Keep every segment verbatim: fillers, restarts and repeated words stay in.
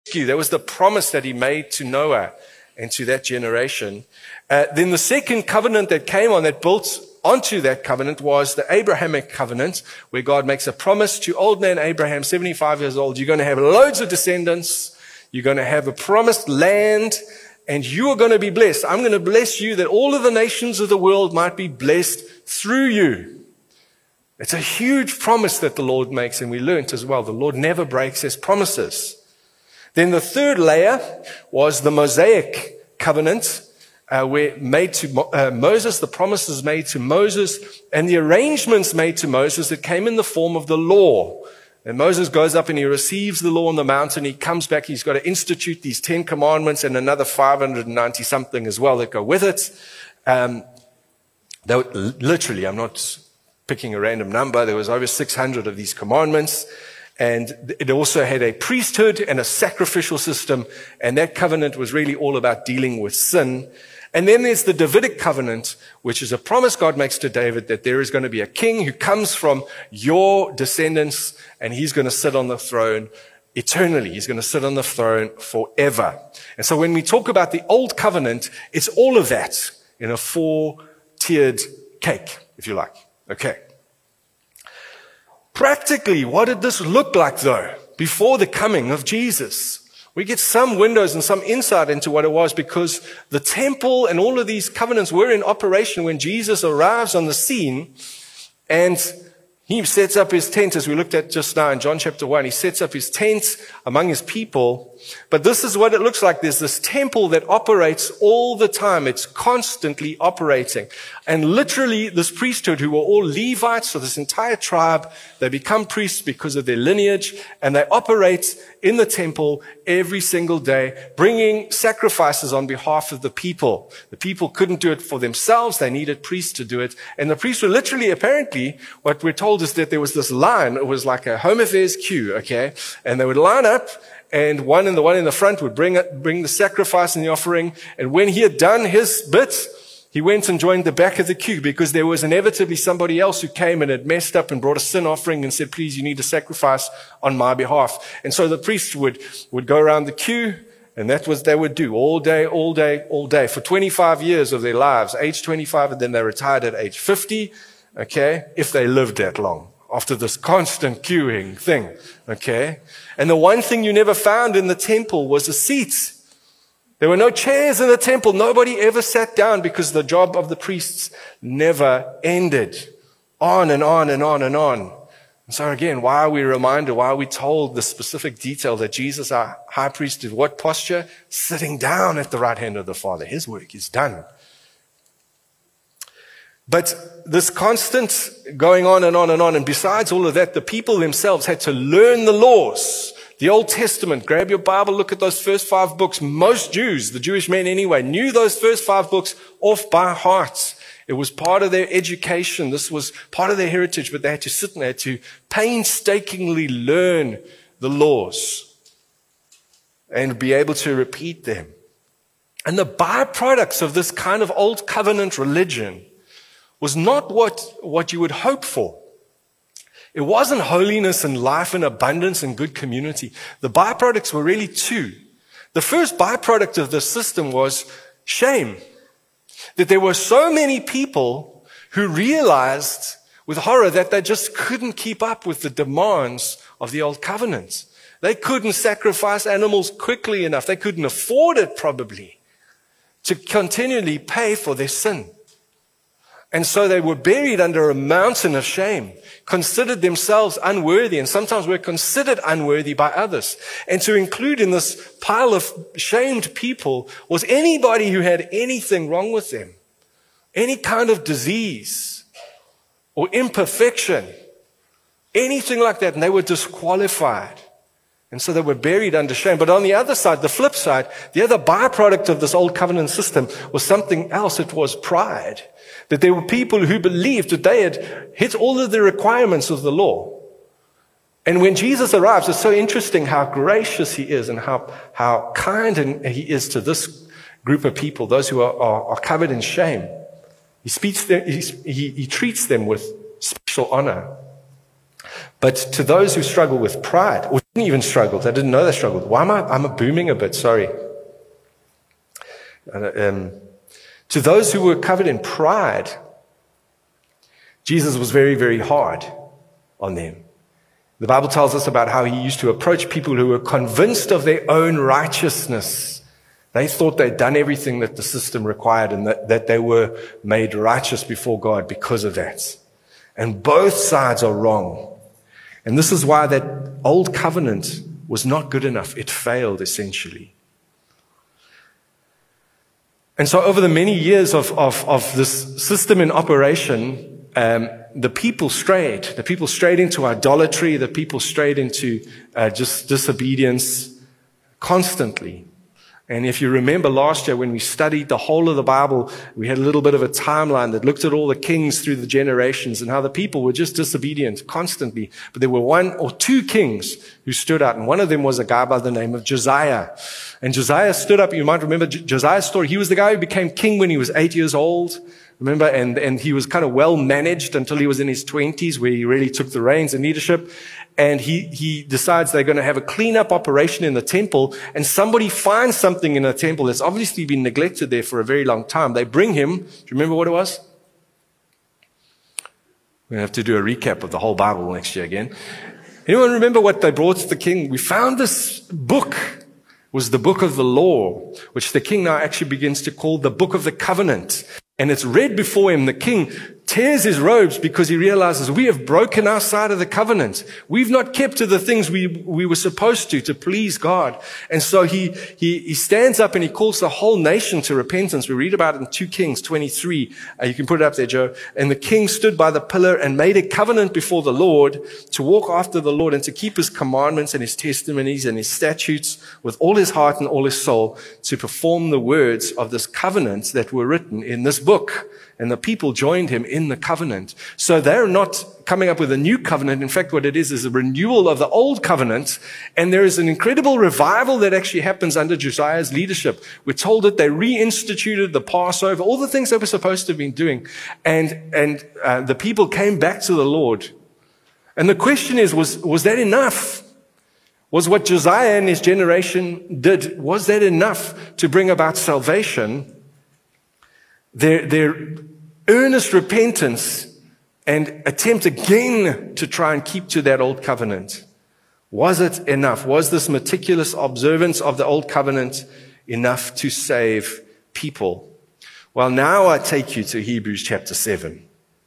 rescue. That was the promise that he made to Noah and to that generation. Uh, then the second covenant that came on, that built onto that covenant, was the Abrahamic covenant, where God makes a promise to old man Abraham, seventy-five years old. You're going to have loads of descendants. You're going to have a promised land, and you are going to be blessed. I'm going to bless you that all of the nations of the world might be blessed through you. It's a huge promise that the Lord makes, and we learnt as well, the Lord never breaks his promises. Then the third layer was the Mosaic covenant, uh, where made to uh, Moses, the promises made to Moses, and the arrangements made to Moses that came in the form of the law. And Moses goes up and he receives the law on the mountain. He comes back. He's got to institute these Ten Commandments and another five hundred ninety something as well that go with it. Um, they were, literally, I'm not picking a random number. There was over six hundred of these commandments. And it also had a priesthood and a sacrificial system. And that covenant was really all about dealing with sin. And then there's the Davidic covenant, which is a promise God makes to David that there is going to be a king who comes from your descendants, and he's going to sit on the throne eternally. He's going to sit on the throne forever. And so when we talk about the old covenant, it's all of that in a four-tiered cake, if you like. Okay. Practically, what did this look like, though, before the coming of Jesus? We get some windows and some insight into what it was, because the temple and all of these covenants were in operation when Jesus arrives on the scene, and he sets up his tent, as we looked at just now in John chapter one. He sets up his tent among his people. But this is what it looks like. There's this temple that operates all the time. It's constantly operating. And literally this priesthood, who were all Levites, so this entire tribe, they become priests because of their lineage, and they operate in the temple every single day, bringing sacrifices on behalf of the people. The people couldn't do it for themselves. They needed priests to do it. And the priests were literally, apparently, what we're told is that there was this line. It was like a home affairs queue, okay? And they would line up, and one in the one in the front would bring it, bring the sacrifice and the offering. And when he had done his bit, he went and joined the back of the queue, because there was inevitably somebody else who came and had messed up and brought a sin offering and said, please, you need a sacrifice on my behalf. And so the priests would, would go around the queue, and that was they would do all day, all day, all day for twenty-five years of their lives, age twenty-five, and then they retired at age fifty, okay, if they lived that long, after this constant queuing thing, okay? And the one thing you never found in the temple was a seat. There were no chairs in the temple. Nobody ever sat down, because the job of the priests never ended. On and on and on and on. And so again, why are we reminded, why are we told the specific detail that Jesus, our high priest, did what posture? Sitting down at the right hand of the Father. His work is done. But this constant going on and on and on, and besides all of that, the people themselves had to learn the laws. The Old Testament, grab your Bible, look at those first five books. Most Jews, the Jewish men anyway, knew those first five books off by heart. It was part of their education. This was part of their heritage, but they had to sit and they had to painstakingly learn the laws and be able to repeat them. And the byproducts of this kind of old covenant religion was not what, what you would hope for. It wasn't holiness and life and abundance and good community. The byproducts were really two. The first byproduct of this system was shame. That there were so many people who realized with horror that they just couldn't keep up with the demands of the old covenant. They couldn't sacrifice animals quickly enough. They couldn't afford it probably to continually pay for their sin. And so they were buried under a mountain of shame, considered themselves unworthy, and sometimes were considered unworthy by others. And to include in this pile of shamed people was anybody who had anything wrong with them, any kind of disease or imperfection, anything like that, and they were disqualified. And so they were buried under shame. But on the other side, the flip side, the other byproduct of this old covenant system was something else. It was pride. That there were people who believed that they had hit all of the requirements of the law. And when Jesus arrives, it's so interesting how gracious he is and how, how kind he is to this group of people, those who are, are, are covered in shame. He speaks them, he, he, he treats them with special honor. But to those who struggle with pride, or didn't even struggle. They didn't know they struggled. Why am I, I'm booming a bit, sorry. Um, to those who were covered in pride, Jesus was very, very hard on them. The Bible tells us about how he used to approach people who were convinced of their own righteousness. They thought they'd done everything that the system required and that, that they were made righteous before God because of that. And both sides are wrong. And this is why that old covenant was not good enough. It failed, essentially. And so over the many years of, of, of this system in operation, um, the people strayed. The people strayed into idolatry. The people strayed into uh, just disobedience constantly. And if you remember last year when we studied the whole of the Bible, we had a little bit of a timeline that looked at all the kings through the generations and how the people were just disobedient constantly. But there were one or two kings who stood out, and one of them was a guy by the name of Josiah. And Josiah stood up. You might remember Josiah's story. He was the guy who became king when he was eight years old. Remember, and, and he was kind of well managed until he was in his twenties, where he really took the reins and leadership. And he, he decides they're going to have a cleanup operation in the temple, and somebody finds something in the temple that's obviously been neglected there for a very long time. They bring him. Do you remember what it was? We're going to have to do a recap of the whole Bible next year again. Anyone remember what they brought to the king? We found this book. It was the book of the law, which the king now actually begins to call the book of the covenant. And it's read before him. The king tears his robes because he realizes we have broken our side of the covenant. We've not kept to the things we, we were supposed to, to please God. And so he, he, he stands up and he calls the whole nation to repentance. We read about it in two Kings twenty-three. Uh, you can put it up there, Joe. And the king stood by the pillar and made a covenant before the Lord to walk after the Lord and to keep his commandments and his testimonies and his statutes with all his heart and all his soul, to perform the words of this covenant that were written in this book. And the people joined him in the covenant. So they're not coming up with a new covenant. In fact, what it is is a renewal of the old covenant. And there is an incredible revival that actually happens under Josiah's leadership. We're told that they reinstituted the Passover, all the things they were supposed to have been doing. And, and uh, the people came back to the Lord. And the question is, was, was that enough? Was what Josiah and his generation did, was that enough to bring about salvation? Their, their earnest repentance and attempt again to try and keep to that old covenant. Was it enough? Was this meticulous observance of the old covenant enough to save people? Well, now I take you to Hebrews chapter seven.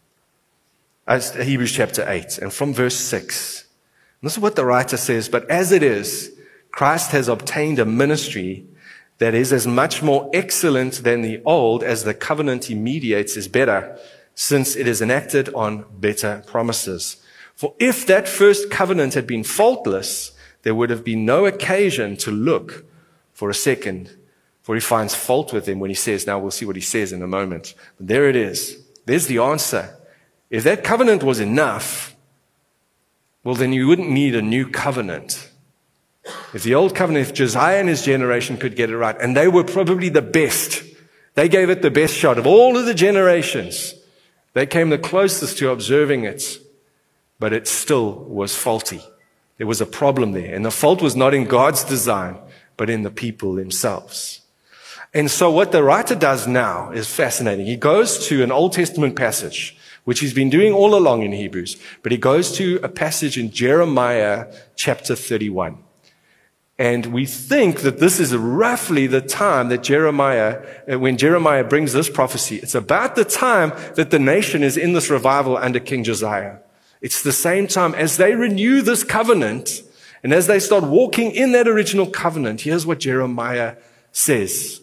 Uh, Hebrews chapter eight, and from verse six. And this is what the writer says, but as it is, Christ has obtained a ministry that is as much more excellent than the old as the covenant he mediates is better, since it is enacted on better promises. For if that first covenant had been faultless, there would have been no occasion to look for a second. For he finds fault with him when he says, now we'll see what he says in a moment. But there it is. There's the answer. If that covenant was enough, well, then you wouldn't need a new covenant. If the old covenant, if Josiah and his generation could get it right, and they were probably the best, they gave it the best shot of all of the generations. They came the closest to observing it, but it still was faulty. There was a problem there, and the fault was not in God's design, but in the people themselves. And so what the writer does now is fascinating. He goes to an Old Testament passage, which he's been doing all along in Hebrews, but he goes to a passage in Jeremiah chapter thirty-one. And we think that this is roughly the time that Jeremiah, when Jeremiah brings this prophecy, it's about the time that the nation is in this revival under King Josiah. It's the same time as they renew this covenant, and as they start walking in that original covenant, here's what Jeremiah says.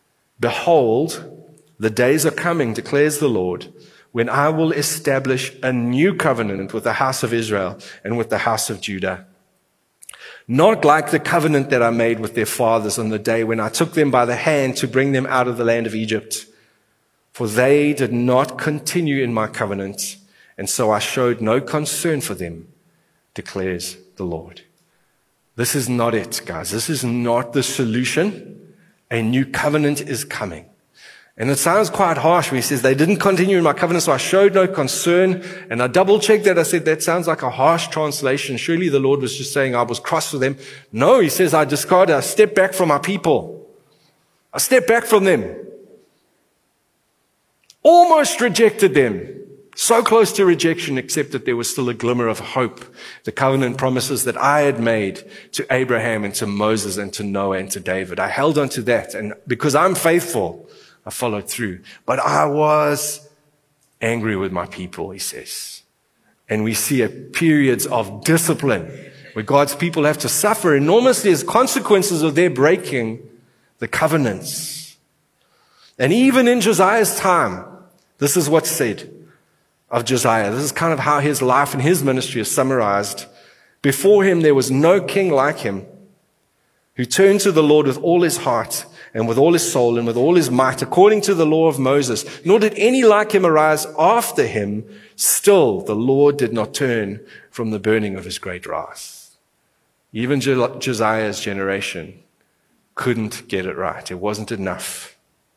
Behold, the days are coming, declares the Lord, when I will establish a new covenant with the house of Israel and with the house of Judah. Not like the covenant that I made with their fathers on the day when I took them by the hand to bring them out of the land of Egypt. For they did not continue in my covenant, and so I showed no concern for them, declares the Lord. This is not it, guys. This is not the solution. A new covenant is coming. And it sounds quite harsh when he says, they didn't continue in my covenant, so I showed no concern. And I double-checked that. I said, that sounds like a harsh translation. Surely the Lord was just saying I was cross with them. No, he says, I discarded, I stepped back from my people. I stepped back from them. Almost rejected them. So close to rejection, except that there was still a glimmer of hope. The covenant promises that I had made to Abraham and to Moses and to Noah and to David. I held on to that. And because I'm faithful, I followed through. But I was angry with my people, he says. And we see a periods of discipline where God's people have to suffer enormously as consequences of their breaking the covenants. And even in Josiah's time, this is what's said of Josiah. This is kind of how his life and his ministry is summarized. Before him, there was no king like him who turned to the Lord with all his heart and with all his soul and with all his might, according to the law of Moses. Nor did any like him arise after him. Still, the Lord did not turn from the burning of his great wrath. Even Josiah's generation couldn't get it right. It wasn't enough.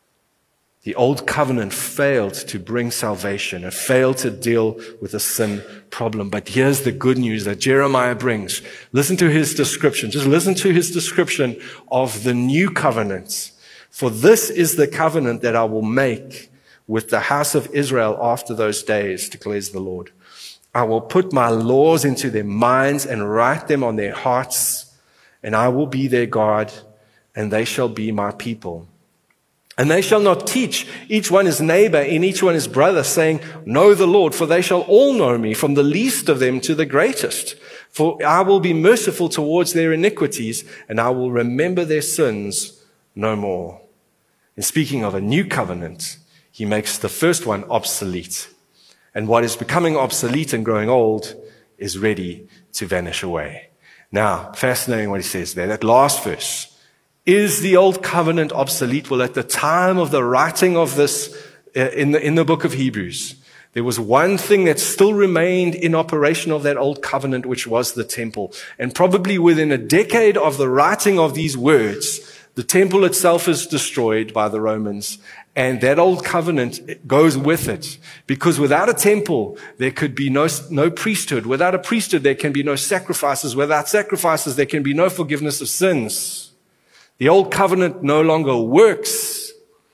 The old covenant failed to bring salvation. It failed to deal with the sin problem. But here's the good news that Jeremiah brings. Listen to his description. Just listen to his description of the new covenant. For this is the covenant that I will make with the house of Israel after those days, declares the Lord. I will put my laws into their minds and write them on their hearts, and I will be their God, and they shall be my people. And they shall not teach each one his neighbor and each one his brother, saying, know the Lord, for they shall all know me, from the least of them to the greatest. For I will be merciful towards their iniquities, and I will remember their sins no more. And speaking of a new covenant, he makes the first one obsolete. And what is becoming obsolete and growing old is ready to vanish away. Now, fascinating what he says there, that last verse. Is the old covenant obsolete? Well, at the time of the writing of this uh, in the, in the book of Hebrews, there was one thing that still remained in operation of that old covenant, which was the temple. And probably within a decade of the writing of these words, the temple itself is destroyed by the Romans. And that old covenant goes with it. Because without a temple, there could be no, no priesthood. Without a priesthood, there can be no sacrifices. Without sacrifices, there can be no forgiveness of sins. The old covenant no longer works,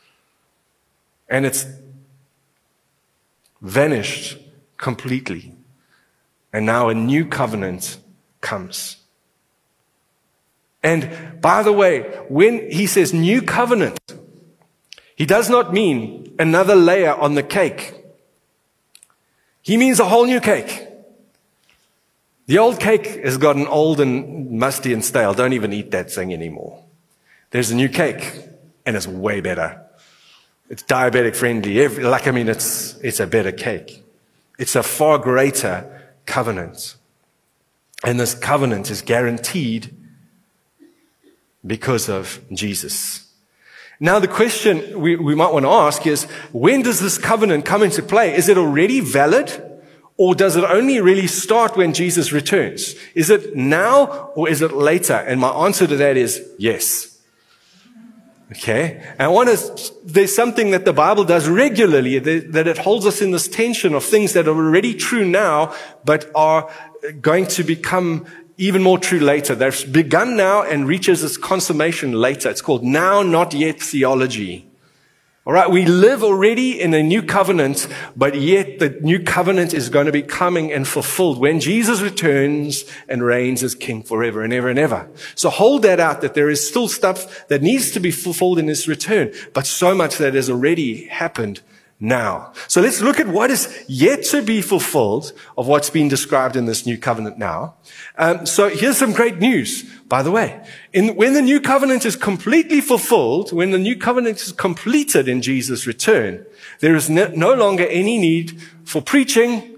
and it's vanished completely. And now a new covenant comes. And by the way, when he says new covenant, he does not mean another layer on the cake. He means a whole new cake. The old cake has gotten old and musty and stale. Don't even eat that thing anymore. There's a new cake, and it's way better. It's diabetic friendly. Every, like, I mean, it's, it's a better cake. It's a far greater covenant. And this covenant is guaranteed because of Jesus. Now, the question we, we might want to ask is, when does this covenant come into play? Is it already valid? Or does it only really start when Jesus returns? Is it now or is it later? And my answer to that is yes. Okay, and I want to, there's something that the Bible does regularly, that it holds us in this tension of things that are already true now, but are going to become even more true later. They've begun now and reaches its consummation later. It's called now, not yet theology. All right, we live already in a new covenant, but yet the new covenant is going to be coming and fulfilled when Jesus returns and reigns as King forever and ever and ever. So hold that out, that there is still stuff that needs to be fulfilled in his return, but so much that has already happened now. So let's look at what is yet to be fulfilled of what's been described in this new covenant now. Um, so here's some great news, by the way. In, when the new covenant is completely fulfilled, when the new covenant is completed in Jesus' return, there is no, no longer any need for preaching.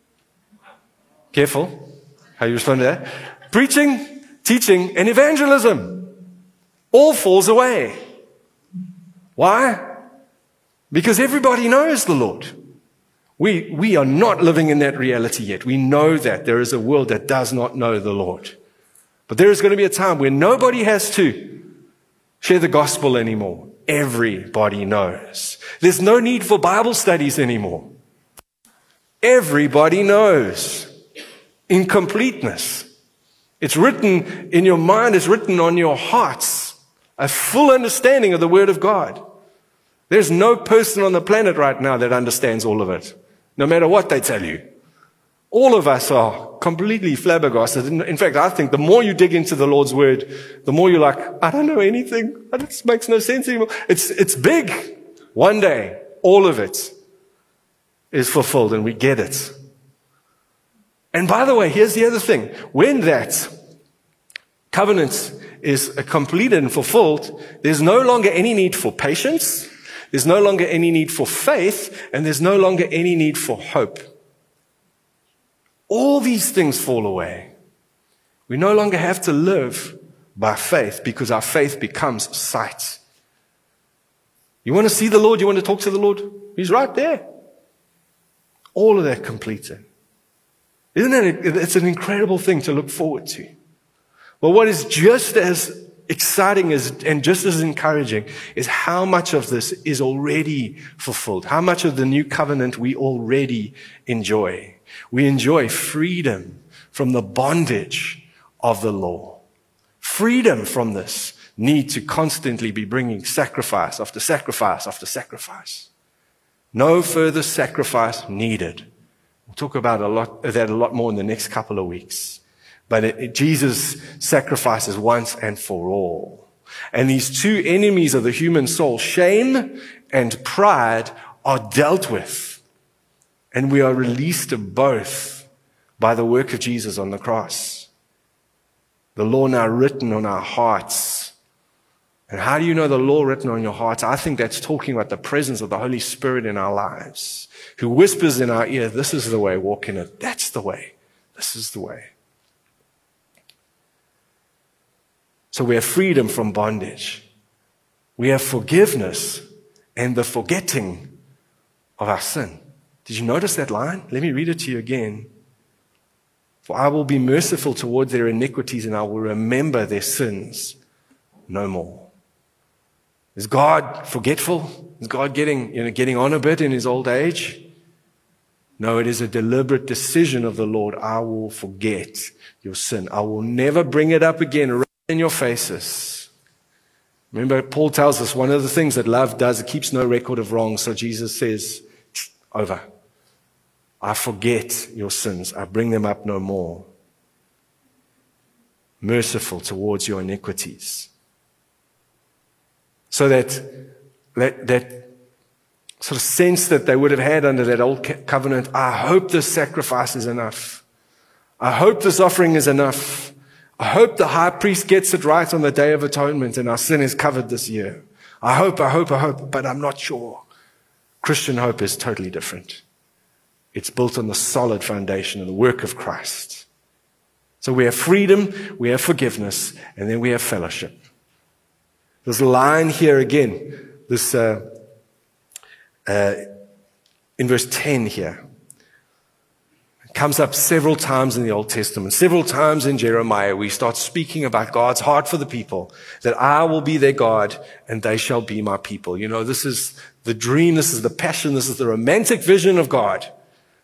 Careful how you respond to that. Preaching, teaching, and evangelism all falls away. Why? Because everybody knows the Lord. We, we are not living in that reality yet. We know that there is a world that does not know the Lord. But there is going to be a time where nobody has to share the gospel anymore. everybody knows. There's no need for Bible studies anymore. Everybody knows in completeness. It's written in your mind, it's written on your hearts, a full understanding of the Word of God. There's no person on the planet right now that understands all of it, no matter what they tell you. All of us are completely flabbergasted. In fact, I think the more you dig into the Lord's Word, the more you're like, I don't know anything. It makes no sense anymore. It's, it's big. One day, all of it is fulfilled and we get it. And by the way, here's the other thing. When that covenant is completed and fulfilled, there's no longer any need for patience. There's no longer any need for faith, and there's no longer any need for hope. All these things fall away. We no longer have to live by faith because our faith becomes sight. You want to see the Lord? You want to talk to the Lord? He's right there. All of that completed. Isn't it? It's an incredible thing to look forward to. But what is just as exciting as, and just as encouraging is how much of this is already fulfilled. How much of the new covenant we already enjoy. We enjoy freedom from the bondage of the law. Freedom from this need to constantly be bringing sacrifice after sacrifice after sacrifice. No further sacrifice needed. We'll talk about a lot, that a lot more in the next couple of weeks. But it, it, Jesus sacrifices once and for all. And these two enemies of the human soul, shame and pride, are dealt with. And we are released of both by the work of Jesus on the cross. The law now written on our hearts. And how do you know the law written on your hearts? I think that's talking about the presence of the Holy Spirit in our lives, who whispers in our ear, this is the way, walk in it. That's the way. This is the way. So we have freedom from bondage. We have forgiveness and the forgetting of our sin. Did you notice that line? Let me read it to you again. For I will be merciful towards their iniquities and I will remember their sins no more. Is God forgetful? Is God getting, you know, getting on a bit in his old age? No, it is a deliberate decision of the Lord. I will forget your sin. I will never bring it up again right in your faces. Remember, Paul tells us one of the things that love does, it keeps no record of wrong. So Jesus says, over. I forget your sins. I bring them up no more. Merciful towards your iniquities. So that, that, that sort of sense that they would have had under that old covenant, I hope this sacrifice is enough. I hope this offering is enough. I hope the high priest gets it right on the Day of Atonement and our sin is covered this year. I hope, I hope, I hope, but I'm not sure. Christian hope is totally different. It's built on the solid foundation of the work of Christ. So we have freedom, we have forgiveness, and then we have fellowship. This line here again, this uh, uh, in verse ten here, it comes up several times in the Old Testament, several times in Jeremiah. We start speaking about God's heart for the people, that I will be their God and they shall be my people. You know, this is the dream, this is the passion, this is the romantic vision of God.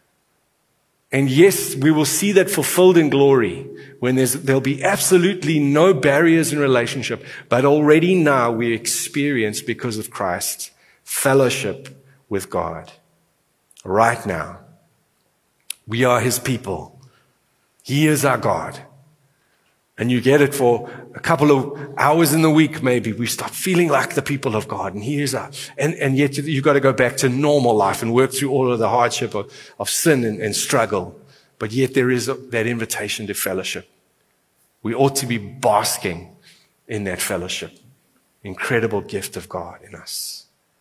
And yes, we will see that fulfilled in glory when there's, there'll be absolutely no barriers in relationship. But already now we experience, because of Christ, fellowship with God. Right now. We are his people. He is our God. And you get it for a couple of hours in the week, maybe. We start feeling like the people of God. And he is our, and, and yet you've got to go back to normal life and work through all of the hardship of, of sin and, and struggle. But yet there is a, that invitation to fellowship. We ought to be basking in that fellowship. Incredible gift of God in us.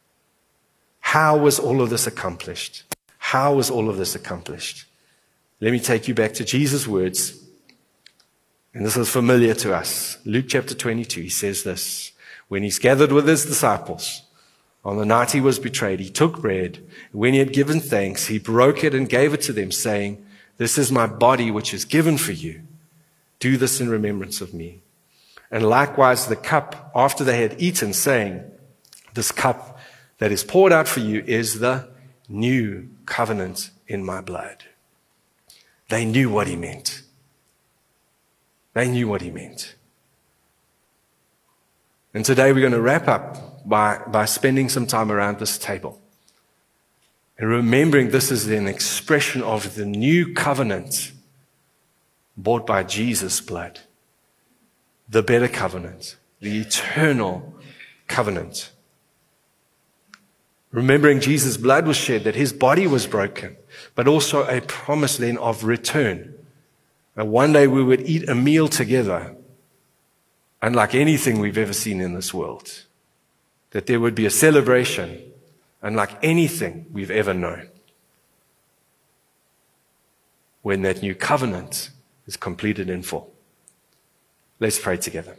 How was all of this accomplished? How was all of this accomplished? Let me take you back to Jesus' words. And this is familiar to us. Luke chapter twenty-two, he says this. When he's gathered with his disciples, on the night he was betrayed, he took bread. And when he had given thanks, he broke it and gave it to them, saying, this is my body which is given for you. Do this in remembrance of me. And likewise the cup after they had eaten, saying, This cup that is poured out for you is the new covenant in my blood. They knew what he meant. They knew what he meant. And today we're going to wrap up by, by spending some time around this table. And remembering this is an expression of the new covenant bought by Jesus' blood. The better covenant. The eternal covenant. Remembering Jesus' blood was shed, that his body was broken, but also a promise then of return. And one day we would eat a meal together, unlike anything we've ever seen in this world. That there would be a celebration, unlike anything we've ever known. When that new covenant is completed in full. Let's pray together.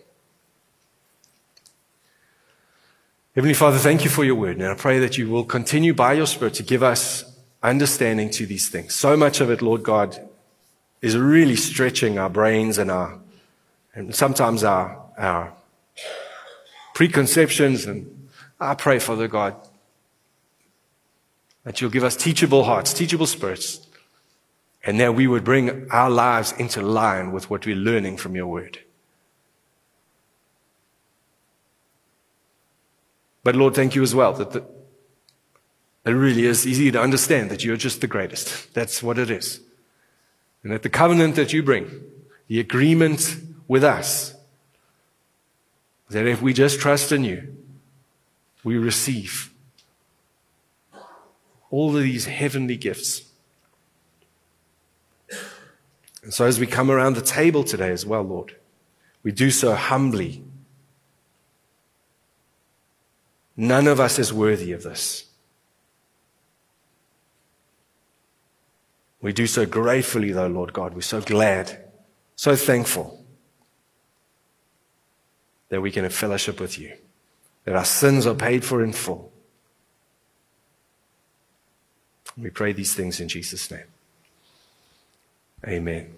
Heavenly Father, thank you for your word. And I pray that you will continue by your Spirit to give us understanding to these things. So much of it, Lord God, is really stretching our brains and our, and sometimes our, our preconceptions. And I pray, Father God, that you'll give us teachable hearts, teachable spirits, and that we would bring our lives into line with what we're learning from your word. But Lord, thank you as well that the, it really is easy to understand that you're just the greatest. That's what it is. And that the covenant that you bring, the agreement with us, that if we just trust in you, we receive all of these heavenly gifts. And so as we come around the table today as well, Lord, we do so humbly. None of us is worthy of this. We do so gratefully, though, Lord God. We're so glad, so thankful that we can have fellowship with you, that our sins are paid for in full. We pray these things in Jesus' name. Amen.